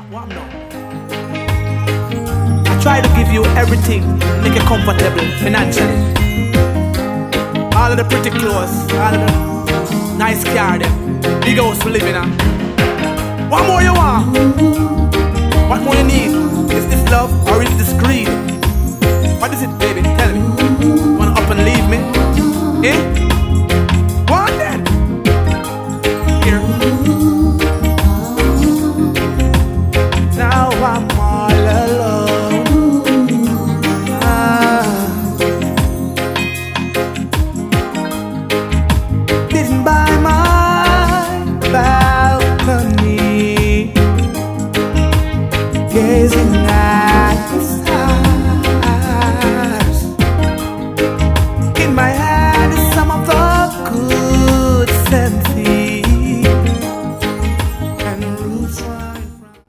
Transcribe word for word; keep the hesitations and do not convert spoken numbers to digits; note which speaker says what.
Speaker 1: What no? I try to give you everything, make you comfortable financially. All of the pretty clothes, all of the nice car, them big house we live in. Uh. What more you want? What more you need? Is this love or is this greed? What is it, baby? Tell me. You wanna up and leave me? Eh? What then? Here. Now I'm all alone. Ah. Sitting by my balcony, gazing